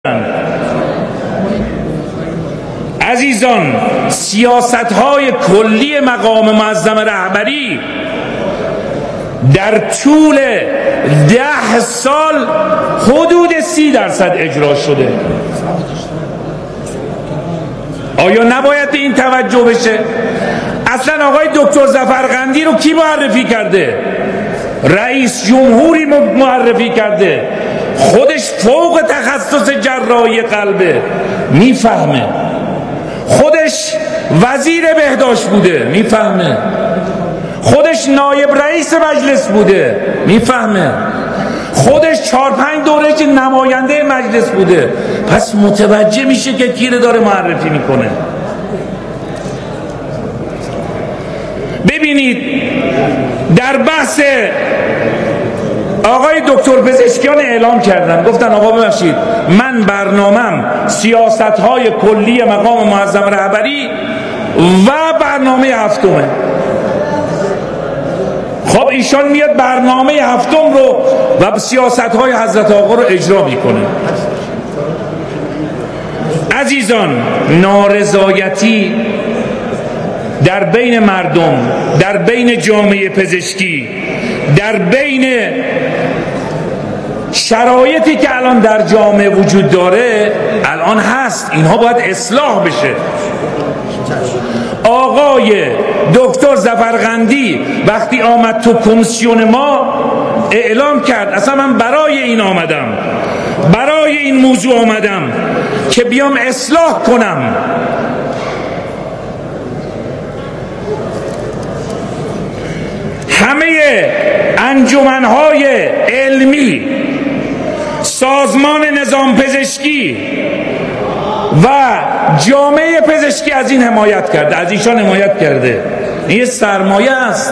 عزیزان، سیاست‌های کلی مقام معظم رهبری در طول 10 سال حدود 30% اجرا شده. آیا نباید به این توجه بشه؟ اصلا آقای دکتر ظفرقندی رو کی معرفی کرده؟ رئیس جمهوری معرفی کرده، خودش فوق تخصص جراحی قلبه، میفهمه. خودش وزیر بهداشت بوده، میفهمه. خودش نایب رئیس مجلس بوده، میفهمه. خودش 4-5 دوره نماینده مجلس بوده. پس متوجه میشه که کی رو داره معرفی میکنه. ببینید در بحث آقای دکتر پزشکیان اعلام کردن، گفتن آقا ببخشید من برنامه‌ام سیاست‌های کلی مقام معظم رهبری و برنامه هفتمه. خب ایشان میاد برنامه هفتم رو و سیاست‌های حضرت آقا رو اجرا میکنه. عزیزان، نارضایتی در بین مردم، در بین جامعه پزشکی، در بین شرایطی که الان در جامعه وجود داره الان هست، اینها باید اصلاح بشه. آقای دکتر ظفرقندی وقتی آمد تو کمیسیون ما اعلام کرد اصلا من برای این آمدم، برای این موضوع آمدم که بیام اصلاح کنم. همه انجمنهای علمی، سازمان نظام پزشکی و جامعه پزشکی از این حمایت کرده، از ایشان حمایت کرده. این سرمایه است.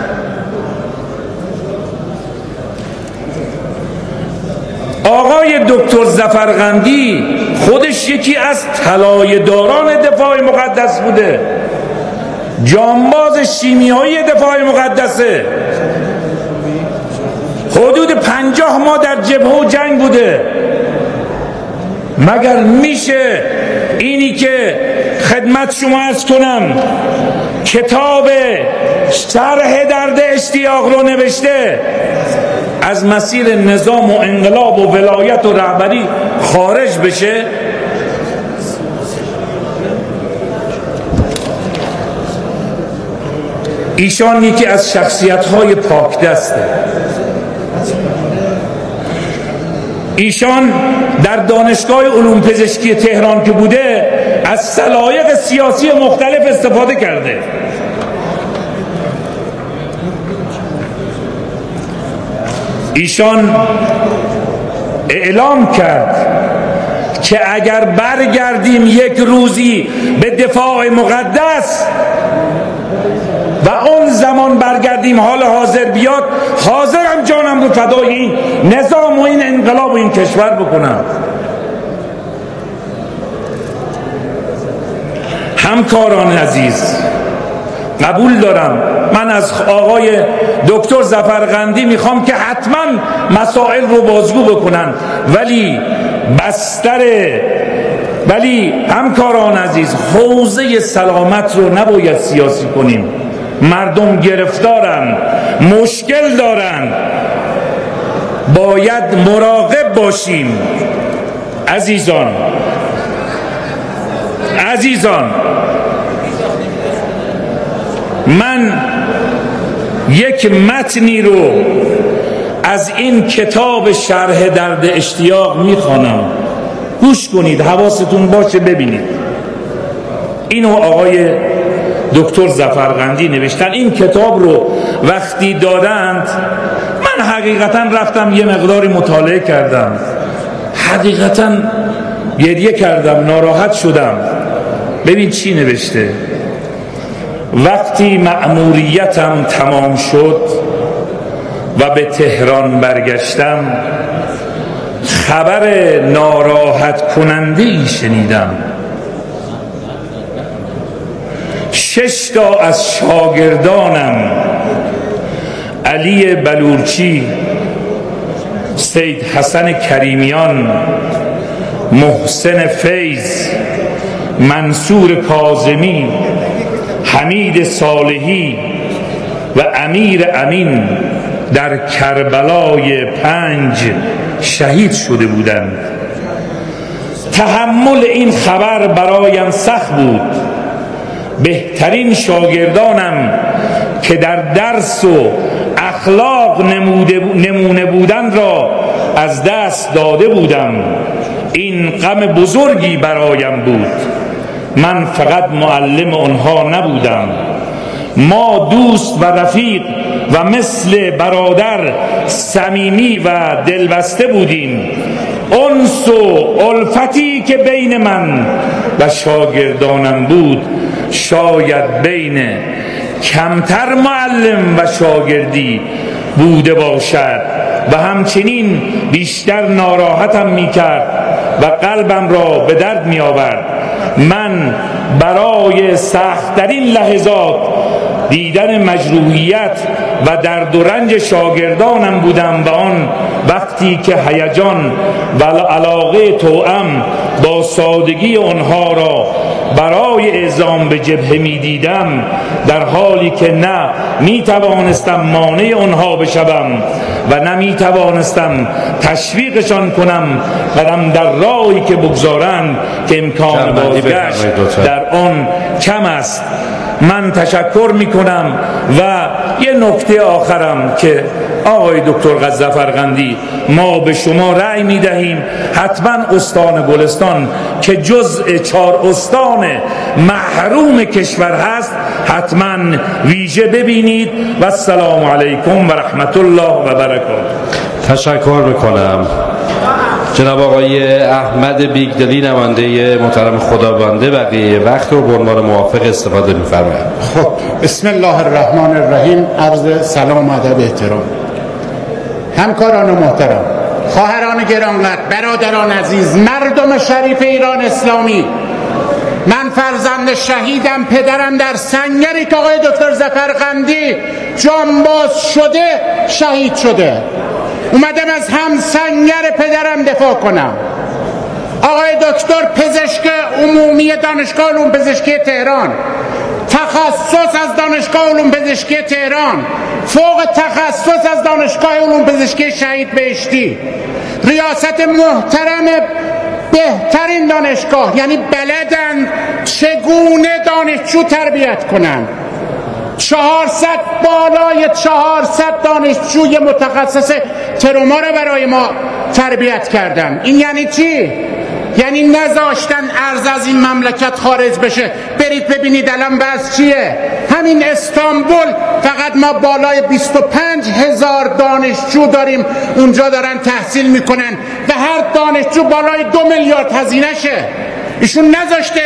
آقای دکتر ظفرقندی خودش یکی از طلایه‌داران دفاع مقدس بوده، جانباز شیمیایی دفاع مقدسه، حدود 50 ماه در جبهه و جنگ بوده. مگر میشه اینی که خدمت شما عرض کنم کتاب شرح درد اشتیاق رو نوشته از مسیر نظام و انقلاب و ولایت و رهبری خارج بشه؟ ایشان یکی از شخصیت‌های پاک دسته. ایشان در دانشگاه علوم پزشکی تهران که بوده از سلایق سیاسی مختلف استفاده کرده. ایشان اعلام کرد که اگر برگردیم یک روزی به دفاع مقدس و اون زمان برگردیم حال حاضر بیاد، حاضرم جانم رو فدای این نظام و این انقلاب و این کشور بکنم. همکاران عزیز، قبول دارم من از آقای دکتر ظفرقندی میخوام که حتما مسائل رو بازگو بکنن، ولی همکاران عزیز، حوزه سلامت رو نباید سیاسی کنیم. مردم گرفتارن، مشکل دارن، باید مراقب باشیم. عزیزان من یک متنی رو از این کتاب شرح درد اشتیاق میخوانم، گوش کنید، حواستون باشه ببینید. اینو آقای دکتر ظفرقندی نوشتن. این کتاب رو وقتی دادند من حقیقتا رفتم یه مقداری مطالعه کردم، حقیقتا گریه کردم، ناراحت شدم. ببین چی نوشته: وقتی مأموریتم تمام شد و به تهران برگشتم خبر ناراحت کننده ای شنیدم. 6 تا از شاگردانم، علی بلورچی، سید حسن کریمیان، محسن فیض، منصور کاظمی، حمید صالحی و امیر امین در کربلای 5 شهید شده بودند. تحمل این خبر برایم سخت بود. بهترین شاگردانم که در درس و اخلاق نمونه بودن را از دست داده بودم. این غم بزرگی برایم بود. من فقط معلم آنها نبودم، ما دوست و رفیق و مثل برادر صمیمی و دلبسته بودیم. انس و الفتی که بین من و شاگردانم بود شاید بین کمتر معلم و شاگردی بوده باشد و همچنین بیشتر ناراحتم میکرد و قلبم را به درد می آورد. من برای سخت‌ترین لحظات دیدن مجروحیت و درد و رنج شاگردانم بودم و آن وقتی که هیجان و علاقه توأم با سادگی آنها را برای اعزام به جبهه می دیدم، در حالی که نه می توانستم مانع آنها بشوم و نه می توانستم تشویقشان کنم قدم در راهی که بگذارند که امکان بازگشت در آن کم است. من تشکر می کنم و یه نکته آخرم که آقای دکتر غضافرقندی، ما به شما رأی می دهیم حتما استان گلستان که جزء 4 استان محروم کشور هست حتما ویژه ببینید و السلام علیکم و رحمت الله و برکاته. تشکر میکنم. جناب آقای احمد بیگدلی، نماینده محترم خدابنده، بقیه وقت رو به عنوان موافق استفاده می‌فرمایند. خب بسم الله الرحمن الرحیم. عرض سلام و ادب احترام. همکاران محترم، خواهران گرانقدر، برادران عزیز، مردم شریف ایران اسلامی، من فرزند شهیدم. پدرم در سنگری که آقای دکتر ظفرقندی جانباز شده شهید شده. اومدم از هم سنگر پدرم دفاع کنم. آقای دکتر پزشک عمومی دانشگاه علوم پزشکی تهران، تخصص از دانشگاه علوم پزشکی تهران، فوق تخصص از دانشگاه علوم پزشکی شهید بهشتی، ریاست محترم بهترین دانشگاه، یعنی بلدن چگونه دانشجو تربیت کنن. 400 بالای 400 دانشجوی متخصص تروما رو برای ما تربیت کردن. این یعنی چی؟ یعنی نذاشتن ارز از این مملکت خارج بشه. برید ببینید الان بس چیه. همین استانبول فقط ما بالای 25,000 دانشجو داریم اونجا دارن تحصیل میکنن و هر دانشجو بالای 2 میلیارد هزینه شه. ایشون نذاشته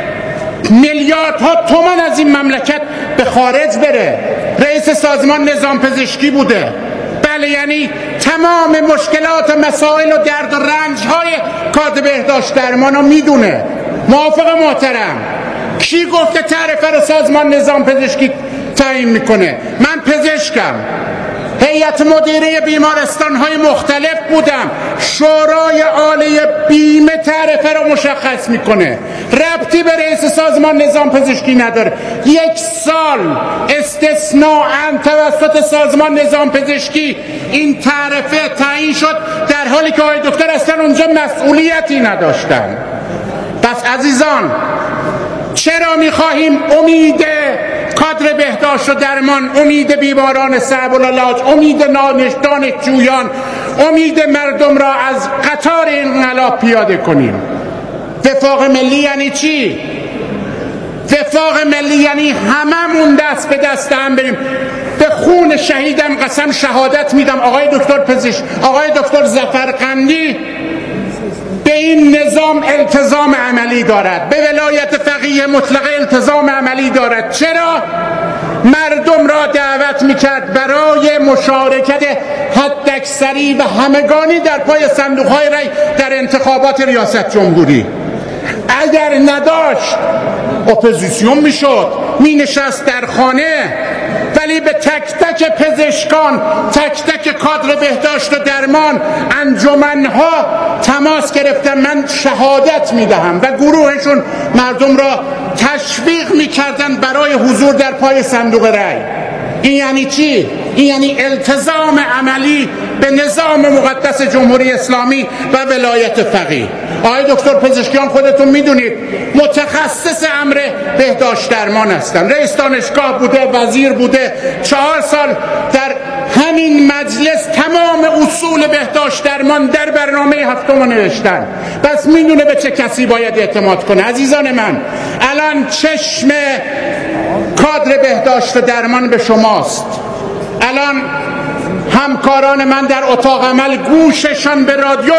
میلیاردها تومان از این مملکت به خارج بره. رئیس سازمان نظام پزشکی بوده. بله، یعنی تمام مشکلات مسائل و درد و رنج‌های کادر بهداشت درمان رو میدونه. موافق محترم، کی گفته تعرفه رو سازمان نظام پزشکی تعیین میکنه؟ من پزشکم، هیئت مدیره بیمارستان‌های مختلف بودم. شورای عالی بیمه تعرفه رو مشخص میکنه، ربطی به رئیس سازمان نظام پزشکی نداره. 1 سال استثناءً توسط سازمان نظام پزشکی این تعرفه تعیین شد، در حالی که آقای دکتر اصلا اونجا مسئولیتی نداشتن. پس عزیزان، چرا میخواهیم امید کادر بهداشت و درمان، امید بیماران صعب العلاج، امید دانشجویان، امید مردم را از قطار انقلاب پیاده کنیم؟ وفاق ملی یعنی چی؟ وفاق ملی یعنی هممون دست به دست هم بریم. به خون شهیدم قسم شهادت میدم آقای دکتر پزشک، آقای دکتر ظفرقندی به این نظام التزام عملی دارد، به ولایت فقیه مطلقه التزام عملی دارد. چرا؟ مردم را دعوت میکرد برای مشارکت حداکثری و همگانی در پای صندوق‌های رای در انتخابات ریاست جمهوری. اگر نداشت اپوزیسیون میشد، مینشست در خانه ولی به تک تک پزشکان، تک تک کادر بهداشت و درمان، انجمنها تماس گرفتم. من شهادت میدهم و گروهشون مردم را تشویق میکردن برای حضور در پای صندوق رای. این یعنی چی؟ این یعنی التزام عملی به نظام مقدس جمهوری اسلامی و ولایت فقیه. آقای دکتر پزشکیان خودتون میدونید متخصص امر بهداشت درمان هستن، رئیس دانشگاه بوده، وزیر بوده، 4 سال در همین مجلس تمام اصول بهداشت درمان در برنامه هفتم نوشتن. پس میدونه به چه کسی باید اعتماد کنه. عزیزان من، الان چشم کادر بهداشت درمان به شماست. الان همکاران من در اتاق عمل گوششان به رادیوه،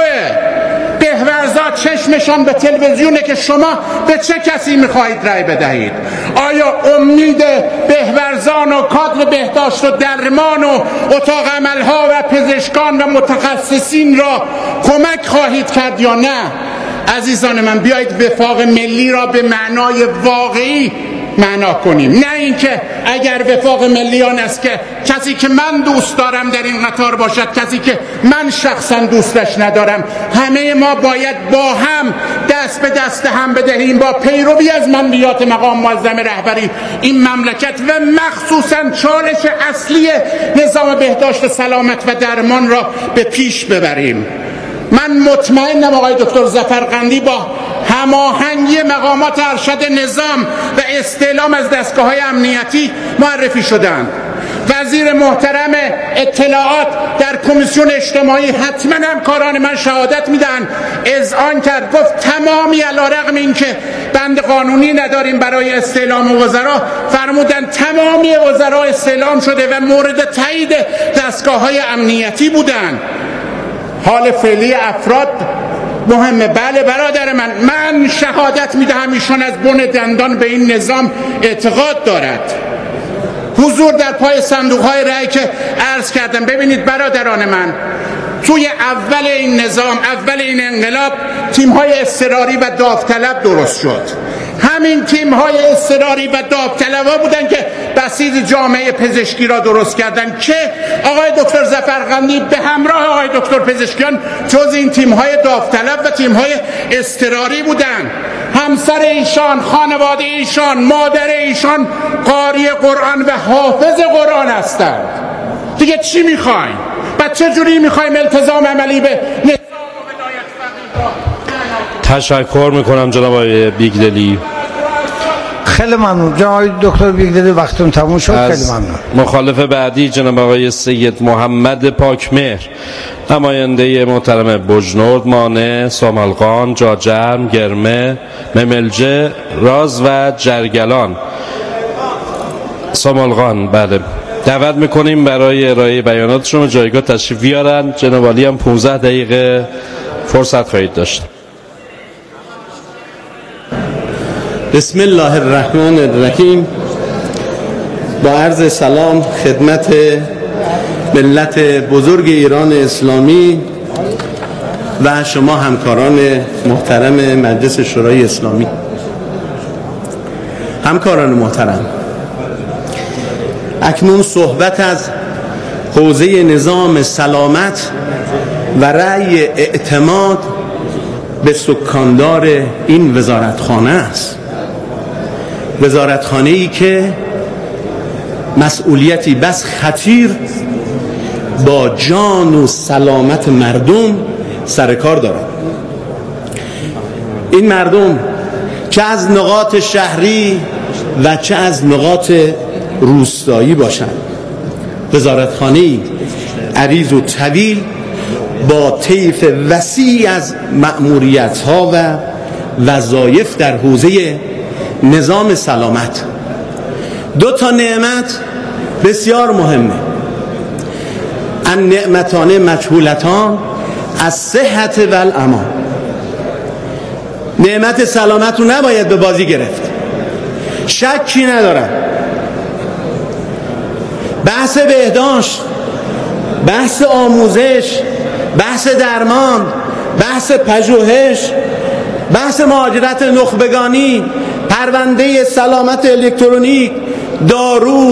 بهورزا چشمشان به تلویزیونه که شما به چه کسی میخواهید رأی بدهید. آیا امید بهورزان و کادر بهداشت و درمان و اتاق عملها و پزشکان و متخصصین را کمک خواهید کرد یا نه؟ عزیزان من، بیایید وفاق ملی را به معنای واقعی معنا کنیم، نه اینکه اگر وفاق ملی آن است که کسی که من دوست دارم در این قطار باشد، کسی که من شخصا دوستش ندارم. همه ما باید با هم دست به دست هم بدهیم با پیروی از منویات مقام معظم رهبری این مملکت و مخصوصا چالش اصلی نظام بهداشت سلامت و درمان را به پیش ببریم. من مطمئنم آقای دکتر ظفرقندی با هماهنگی مقامات ارشد نظام و استعلام از دستگاه‌های امنیتی معرفی شدند. وزیر محترم اطلاعات در کمیسیون اجتماعی حتما همکاران من شهادت میدن، اذعان کرد، گفت تمامی علیرغم اینکه بند قانونی نداریم برای استعلام وزرا، فرمودن تمامی وزرا استعلام شده و مورد تایید دستگاه‌های امنیتی بودند. حال فعلی افراد مهمه. بله برادر من شهادت میدهم ایشان از بن دندان به این نظام اعتقاد دارد. حضور در پای صندوق‌های رأی که عرض کردم. ببینید برادران من، توی اول این نظام، اول این انقلاب، تیم‌های اضطراری و داوطلب درست شد. همین تیم‌های اضطراری و داوطلب‌ها بودن که بسیج جامعه پزشکی را درست کردن که آقای دکتر ظفرقندی به همراه آقای دکتر پزشکیان جز این تیم‌های داوطلب و تیم‌های اضطراری بودن. همسر ایشان، خانواده ایشان، مادر ایشان قاری قرآن و حافظ قرآن هستند. دیگه چی میخواین؟ بعد چه جوری میخوایم التزام عملی به نظام و ولایت فقیه را؟ تشکر میکنم جناب آقای بیگدلی. خیلی ممنون جناب دکتر بیگدلی، وقتتون تموم شد. خیلی ممنون. مخالف بعدی جناب آقای سید محمد پاکمهر، نماینده محترم بجنورد، مانع، ساملقان، جاجرم، گرمه، مملجه، راز و جرگلان. ساملقان، بله. دعوت میکنیم برای ارائه بیاناتشون و جایگاه تشریف بیارن. جناب عالی هم 15 دقیقه فرصت خواهید داشت. بسم الله الرحمن الرحیم. با عرض سلام خدمت ملت بزرگ ایران اسلامی و شما همکاران محترم مجلس شورای اسلامی. همکاران محترم، اکنون صحبت از حوزه نظام سلامت و رأی اعتماد به سکاندار این وزارتخانه است. وزارتخانه‌ای که مسئولیتی بس خطیر با جان و سلامت مردم سر کار دارد. این مردم چه از نقاط شهری و چه از نقاط روستایی باشند، وزارتخانه‌ای عریض و طویل با طیف وسیع از مأموریت‌ها و وظایف در حوزه نظام سلامت. 2 نعمت بسیار مهمه. النعمتان مجهولتان الصحت و الامان. نعمت سلامت رو نباید به بازی گرفت، شکی ندارم. بحث بهداشت، بحث آموزش، بحث درمان، بحث پژوهش، بحث مهاجرت نخبگانی، پرونده سلامت الکترونیک، دارو،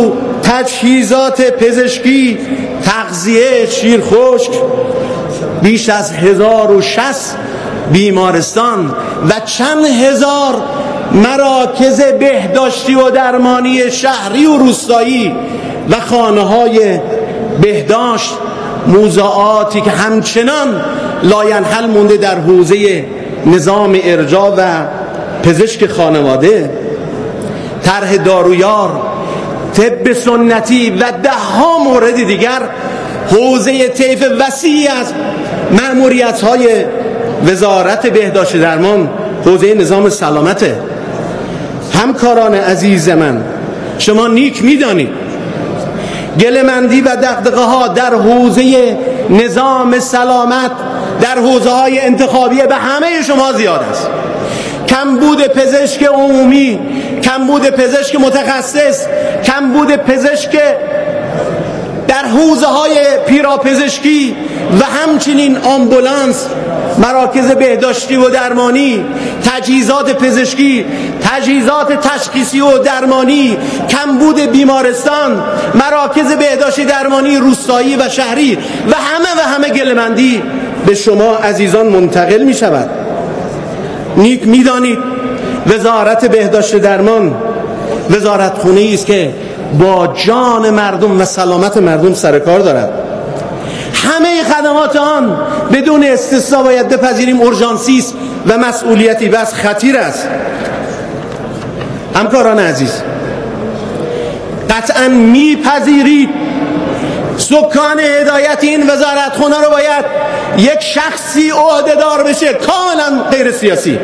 تجهیزات پزشکی، تغذیه، شیر خشک، بیش از 1060 بیمارستان و چند هزار مراکز بهداشتی و درمانی شهری و روستایی و خانه‌های بهداشت، موضوعاتی که همچنان لاینحل مونده در حوزه نظام ارجاع و پزشک خانواده، طرح دارویار، طب سنتی و ده‌ها مورد دیگر، حوزه طیف وسیعی از مأموریت‌های وزارت بهداشت درمان، حوزه نظام سلامته. همکاران عزیز من، شما نیک می‌دانید گله‌مندی و دغدغه‌ها در حوزه نظام سلامت، در حوزه‌های انتخابی به همه شما زیاد است. کمبود پزشک عمومی، کمبود پزشک متخصص، کمبود پزشک در حوزه‌های پیراپزشکی و همچنین آمبولانس، مراکز بهداشتی و درمانی، تجهیزات پزشکی، تجهیزات تشخیصی و درمانی، کمبود بیمارستان، مراکز بهداشتی درمانی روستایی و شهری و همه گله‌مندی به شما عزیزان منتقل می شود. نیک می دانید وزارت بهداشت درمان وزارتخونه‌ای است که با جان مردم و سلامت مردم سر کار دارد. همه خدمات آن بدون استثنا باید بپذیریم اورژانسی است و مسئولیتی بس خطیر است. همکاران عزیز، قطعاً میپذیرید سکان هدایت این وزارتخانه رو باید یک شخصی عهده‌دار بشه، کاملا غیر سیاسی.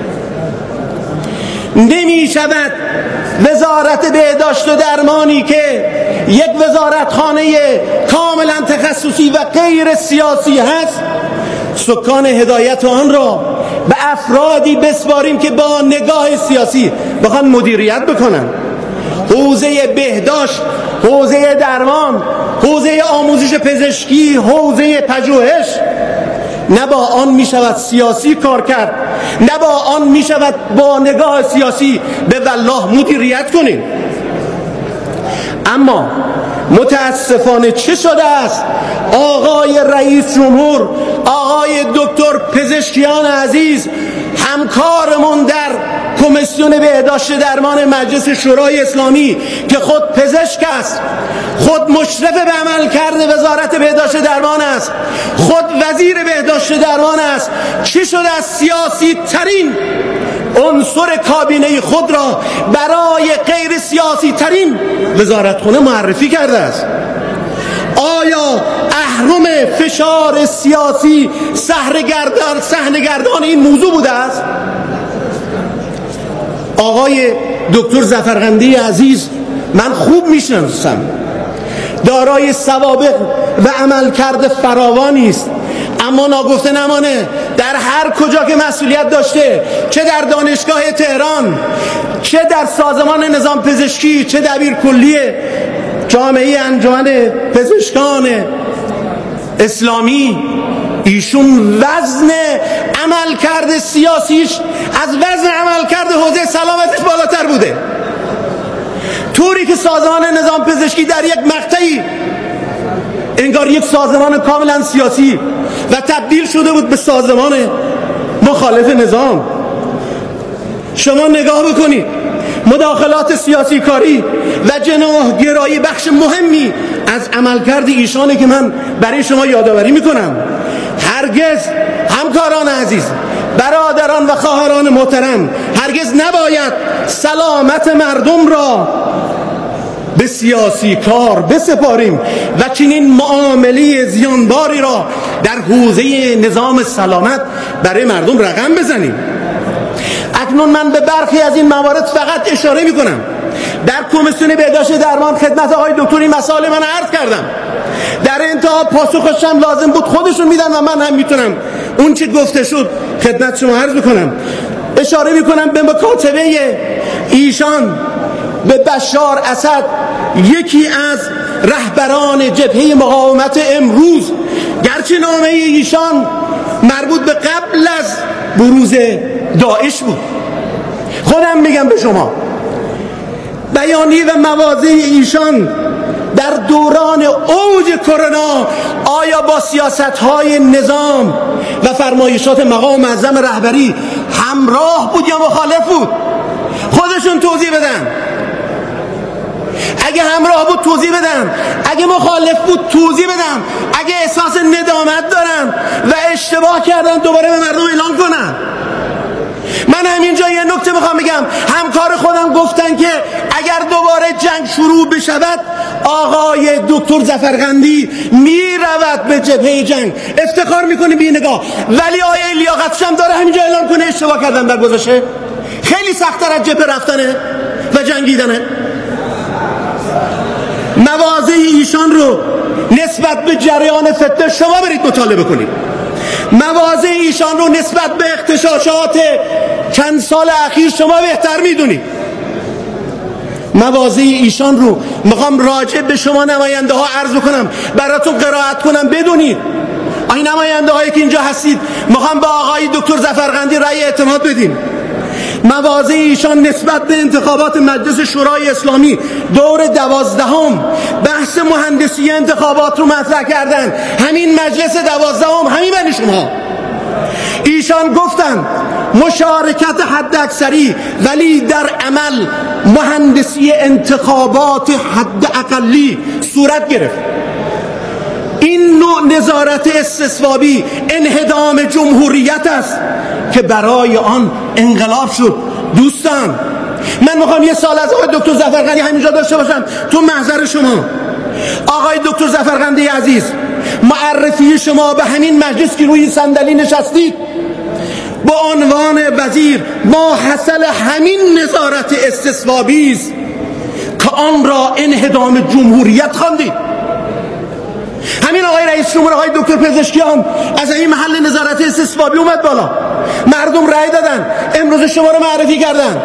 نمی شود وزارت بهداشت و درمانی که یک وزارتخانه کاملا تخصصی و غیر سیاسی هست، سکان هدایت آن را به افرادی بسپاریم که با نگاه سیاسی بخوان مدیریت بکنن. حوزه بهداشت، حوزه درمان، حوزه آموزش پزشکی، حوزه پژوهش، نه با آن می شود سیاسی کار کرد، نه با آن می شود با نگاه سیاسی به والله مدیریت کنیم. اما متاسفانه چه شده است؟ آقای رئیس جمهور، آقای دکتر پزشکیان عزیز، همکارمون در کمیسیون بهداشت درمان مجلس شورای اسلامی که خود پزشک است، خود مشرف به عملکرد وزارت بهداشت درمان است، خود وزیر بهداشت درمان است، چی شده از سیاسی ترین عنصر کابینه خود را برای غیر سیاسی ترین وزارتخانه معرفی کرده است؟ آیا اهرم فشار سیاسی صحنه‌گردان این موضوع بوده است؟ آقای دکتر ظفرقندی عزیز من خوب میشناسم، دارای سوابق و عملکرد فراوانی است، اما ناگفته نمانه در هر کجا که مسئولیت داشته، چه در دانشگاه تهران، چه در سازمان نظام پزشکی، چه دبیر کلی جامعه انجمن پزشکان اسلامی، ایشون وزن عملکرد سیاسیش از وزن عملکرد حوزه سلامتش بالاتر بوده. طوری که سازمان نظام پزشکی در یک مقطعی انگار یک سازمان کاملا سیاسی و تبدیل شده بود به سازمان مخالف نظام. شما نگاه بکنید، مداخلات سیاسی کاری و جناح گرایی بخش مهمی از عملکرد ایشانه که من برای شما یادآوری میکنم. هرگز همکاران عزیز، برادران و خواهران محترم، هرگز نباید سلامت مردم را به سیاسی کار بسپاریم و چنین معامله زیانباری را در حوزه نظام سلامت برای مردم رقم بزنیم. اکنون من به برخی از این موارد فقط اشاره میکنم. در کمیسیون بهداشت درمان خدمت آقای دکتر این مسائل من عرض کردم. در انتها پاسخش هم لازم بود خودشون میدن و من هم میتونم اون چه گفته شد خدمت شما عرض بکنم. اشاره میکنم به مکاتبه ایشان به بشار اسد، یکی از رهبران جبهه مقاومت امروز، گرچه نامه ایشان مربوط به قبل از بروز داعش بود. خودم میگم به شما بیانیه و مواضع ایشان در دوران اوج کرونا آیا با سیاست‌های نظام و فرمایشات مقام معظم رهبری همراه بود یا مخالف بود؟ خودشون توضیح بدن. اگه همراه بود توضیح بدن، اگه مخالف بود توضیح بدن، اگه احساس ندامت دارن و اشتباه کردن دوباره به مردم اعلام کنن. من همینجا یه نکته میخوام بگم. همکار خودم گفتن که اگر دوباره جنگ شروع بشود آقای دکتر ظفرقندی میرود به جبهه جنگ. افتخار میکنیم بی نگاه، ولی آیا لیاقتش هم داره همینجا اعلام کنه اشتباه کردن در گذشته؟ خیلی سخت‌تر از جبهه رفتنه و جنگیدنه. مواضع ایشان رو نسبت به جریان فتنه شما برید مطالعه کنید. مواضع ایشان رو نسبت به اغتشاشات چند سال اخیر شما بهتر میدونید. مواضع ایشان رو میخوام راجع به شما نماینده ها عرض کنم، براتون قرائت کنم بدونید. این نماینده هایی که اینجا هستید میخوام با آقای دکتر ظفرقندی رأی اعتماد بدیم. مواضع ایشان نسبت به انتخابات مجلس شورای اسلامی دور 12 بحث مهندسی انتخابات رو مطرح کردن. همین مجلس 12 همین من شما. ایشان گفتن مشارکت حد اکثری، ولی در عمل مهندسی انتخابات حد اقلی صورت گرفت. این نوع نظارت استصوابی انهدام جمهوریت است که برای آن انقلاب شد. دوستان من میخوام یه سال از آقای دکتر ظفرقندی همینجا داشته باشم تو محضر شما. آقای دکتر ظفرقندی عزیز، معرفی شما به همین مجلس که روی صندلی نشستید با عنوان وزیر ما حاصل همین نظارت استصوابی است که آن را انهدام جمهوریت خواندید. همین آقای رئیس جمهور آقای دکتر پزشکیان از این محل نظارت استصوابی اومد بالا، مردم رأی دادن، امروز شما رو معرفی کردن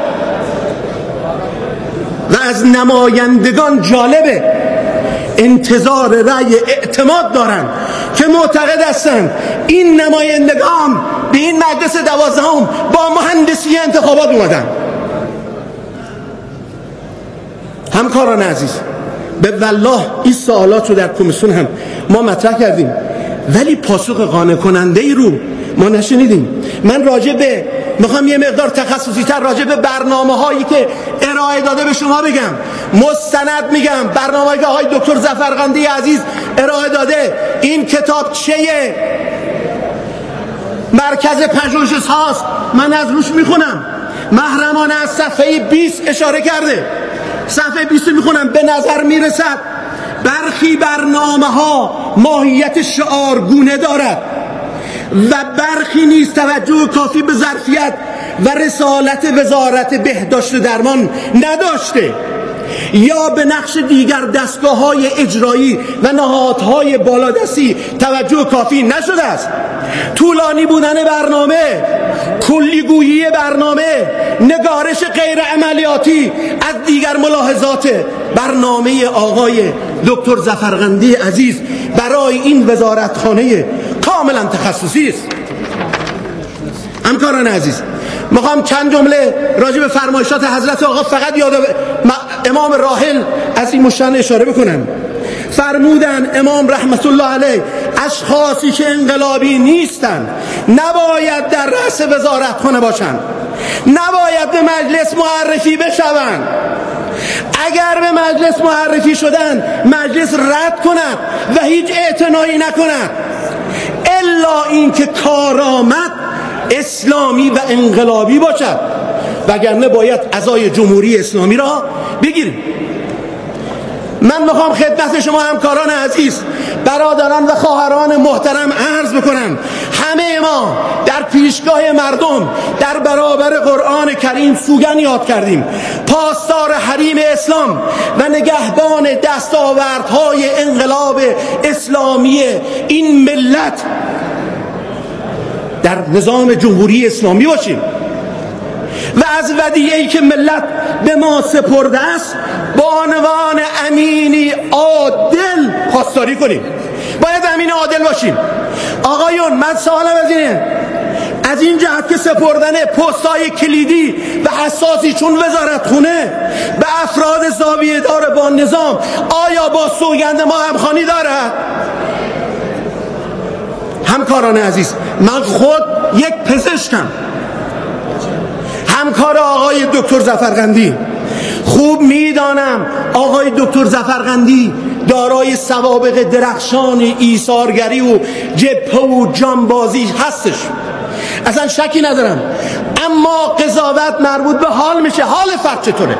و از نمایندگان جالبه انتظار رأی اعتماد دارن که معتقد هستن این نمایندگان به این مجلس 12 با مهندسی انتخابات اومدن. همکاران عزیز، به والله این سوالات رو در کمیسیون هم ما مطرح کردیم، ولی پاسخ قانع کننده ای رو ما نشنیدیم. من میخوام یه مقدار تخصصی تر راجع به برنامه هایی که ارائه داده به شما بگم. مستند میگم، برنامه‌ای که آقای دکتر ظفرقندی عزیز ارائه داده. این کتابچه مرکز پژوهش هاست، من از روش میخونم. محرمانه از صفحه 20 اشاره کرده. صفحه 20 میخونم. به نظر میرسد برخی برنامه ها ماهیت شعارگونه دارد و برخی نیز توجه کافی به ظرفیت و رسالت وزارت بهداشت و درمان نداشته یا به نقش دیگر دستگاه‌های اجرایی و نهادهای بالادستی توجه کافی نشده است. طولانی بودن برنامه، کلیگویی برنامه، نگارش غیر عملیاتی از دیگر ملاحظات برنامه آقای دکتر ظفرقندی عزیز برای این وزارتخانه کاملا تخصصی است. همکاران عزیز، میخوام چند جمله راجع به فرمایشات حضرت آقا فقط یاد امام راحل از این مشن اشاره بکنم. فرمودن امام رحمت الله علیه اشخاصی که انقلابی نیستند نباید در رأس وزارتخانه باشند، نباید به مجلس معرفی بشوند. اگر به مجلس معرفی شدن مجلس رد کند و هیچ اعتنایی نکند، الا اینکه کارآمد اسلامی و انقلابی باشد، وگرنه باید عزای جمهوری اسلامی را بگیریم. من میخوام خدمت شما همکاران عزیز، برادران و خواهران محترم عرض بکنم، همه ما در پیشگاه مردم در برابر قرآن کریم سوگن یاد کردیم. پاسدار حریم اسلام و نگهبان دستاوردهای انقلاب اسلامی این ملت در نظام جمهوری اسلامی باشیم و از ودیعه‌ای که ملت به ما سپرده است با عنوان امینی عادل پاسداری کنیم. باید امین عادل باشیم. آقایون، من سوالم از اینه، از این جهت که سپردن پست‌های کلیدی و حساسی چون وزارتخونه به افراد زاویه دار با نظام آیا با سوگند ما همخوانی دارد؟ همکاران عزیز، من خود یک پزشکم، همکار آقای دکتر ظفرقندی. خوب میدانم آقای دکتر ظفرقندی دارای سوابق درخشان ایثارگری و جبهه و جانبازی هستش، اصلا شکی ندارم. اما قضاوت مربوط به حال میشه. حال فرد چطوره؟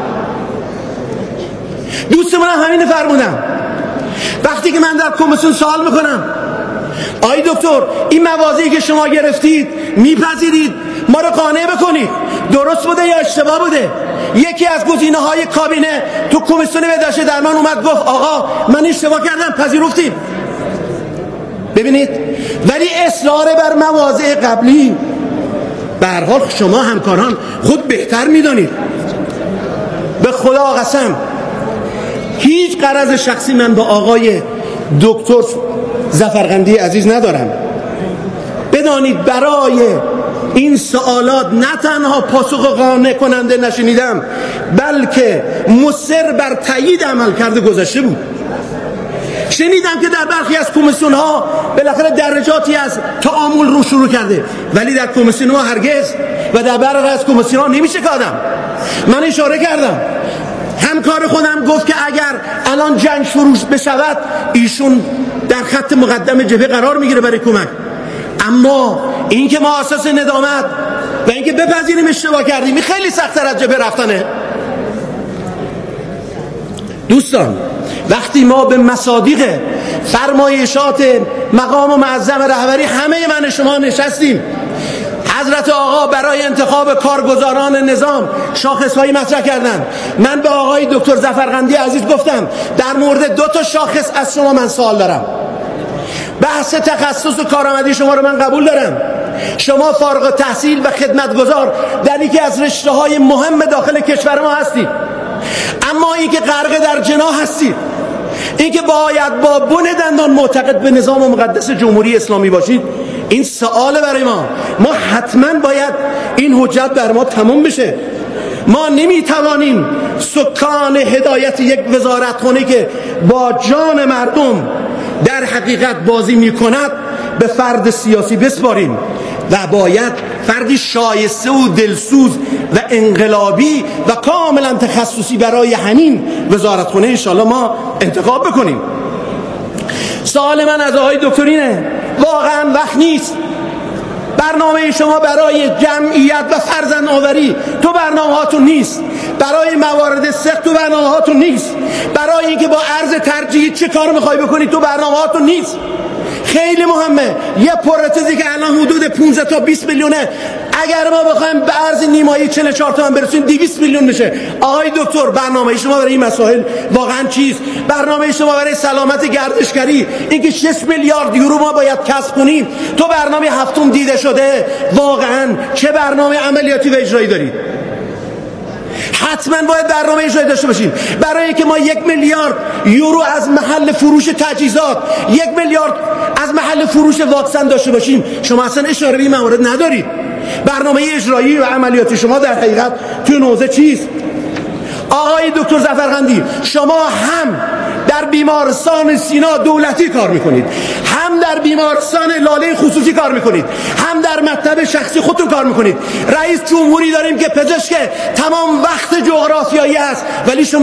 دوستمون همین فرمودم. وقتی که من در کمیسیون سوال میکنم آقای دکتر این مواضعی که شما گرفتید میپذیرید ما رو قانع بکنید درست بوده یا اشتباه بوده؟ یکی از گزینه‌های کابینه تو کمیسیون بهداشت درمان اومد گفت آقا من اشتباه کردم، پذیرفتیم. ببینید، ولی اصرار بر مواضع قبلی به هر حال شما همکاران خود بهتر میدانید. به خدا قسم هیچ غرض شخصی من با آقای دکتر ظفرقندی عزیز ندارم. بدانید برای این سوالات نه تنها پاسخ قانع کننده نشنیدم، بلکه مصر بر تایید عملکرد گذشته بود. شنیدم که در برخی از کمیسیون ها بالاخره درجاتی از تعامل رو شروع کرده، ولی در کمیسیون ها هرگز و در برخی از کمیسیون ها نمیشه که آدم. من اشاره کردم، همکار خودم گفت که اگر الان جنگ شروع بشود ایشون در خط مقدم جبهه قرار میگیره برای کمک. اما این که ما اساس ندامت و اینکه بپذیریم اشتباه کردیم این خیلی سخت‌تر از جبهه رفتنه. دوستان، وقتی ما به مصادیق فرمایشات مقام معظم رهبری همه من شما نشستیم، حضرت آقا برای انتخاب کارگزاران نظام شاخص‌هایی مطرح کردند. من به آقای دکتر ظفرقندی عزیز گفتم در مورد 2 تا شاخص از شما من سوال دارم. بحث تخصص و کارآمدی شما رو من قبول دارم. شما فارغ التحصیل و خدمتگزار در یکی از رشته‌های مهم داخل کشور ما هستید، اما این که غرق در جناح هستید، این که باید با بن دندان معتقد به نظام مقدس جمهوری اسلامی باشید، این سوال برای ما حتما باید این حجت بر ما تمام بشه. ما نمیتوانیم سکان هدایت یک وزارتخانه که با جان مردم در حقیقت بازی میکند به فرد سیاسی بسپاریم و باید فردی شایسته و دلسوز و انقلابی و کاملا تخصصی برای همین وزارتخانه انشالله ما انتخاب بکنیم. سوال من از آقای دکترینه، واقعا وقت نیست برنامه شما برای جمعیت و فرزند آوری تو برنامه هاتون نیست، برای موارد سخت تو برنامه هاتون نیست، برای اینکه با ارز ترجیحی چه کار میخوای بکنی تو برنامه هاتون نیست. خیلی مهمه. یه پروتزی که الان حدود 15 تا 20 میلیونه، اگر ما بخوایم به ارز نیمایی 44 تومن برسیم 200 میلیون میشه. آقای دکتر برنامه شما برای این مسائل واقعا چیست؟ برنامه شما برای سلامت گردشگری اینکه 6 میلیارد یورو ما باید کسب کنیم، تو برنامه هفتم دیده شده؟ واقعا چه برنامه عملیاتی و اجرایی دارید؟ حتما باید برنامه اجرایی داشته باشیم برای اینکه ما 1 میلیارد یورو از محل فروش تجهیزات، 1 میلیارد از محل فروش واکسن داشته باشیم. شما اصلا اشاره به این موارد ندارید. برنامه اجرایی و عملیاتی شما در حقیقت توی نوزه چیست؟ آقای دکتر ظفرقندی، شما هم در بیمارستان سینا دولتی کار میکنید، هم در بیمارستان لاله خصوصی کار میکنید، هم در مکتب شخصی خودتون کار میکنید. رئیس جمهوری داریم که پزشک تمام وقت جغرافیایی است، ولی شما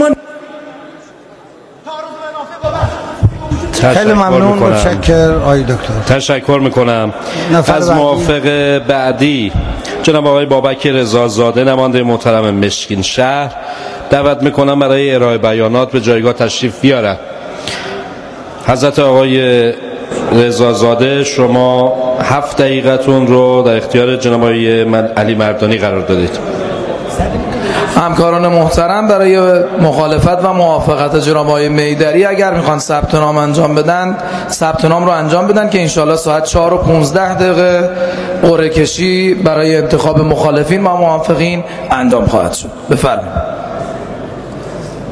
خیلی ممنون. متشکرم آقای دکتر. تشکر میکنم. از موافق بعدی جناب آقای بابک رضازاده نماینده محترم مشکین شهر دعوت میکنم برای ارائه بیانات به جایگاه تشریف بیارن. حضرت آقای رضازاده، شما 7 دقیقتون رو در اختیار جناب آقای علی مردانی قرار دادید. همکاران محترم، برای مخالفت و موافقت جناب آقای میدری اگر میخوان ثبت نام انجام بدن، ثبت نام رو انجام بدن که انشالله ساعت 4 و 15 دقیقه قرعه کشی برای انتخاب مخالفین و موافقین انجام خواهد شد. بفرمایید.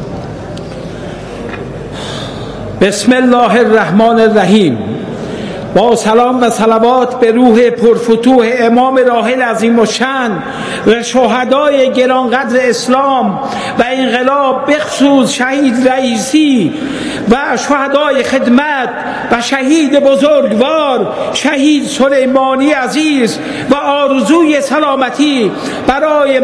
بسم الله الرحمن الرحیم. با سلام و صلوات به روح پرفتوح امام راحل عظیم الشأن و شهدای گرانقدر اسلام و انقلاب، بخصوص شهید رئیسی و شهدای خدمت و شهید بزرگوار شهید سلیمانی عزیز، و آرزوی سلامتی برای